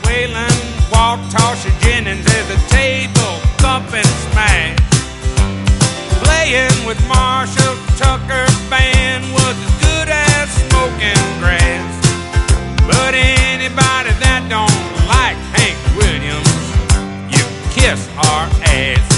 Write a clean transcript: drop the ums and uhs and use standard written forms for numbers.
Waylon, Walt, Tasha Jennings as a table thumping smash. Playing with Marshall Tucker Band was as good as smoking grass. But anybody that don't like Hank Williams, you kiss our ass.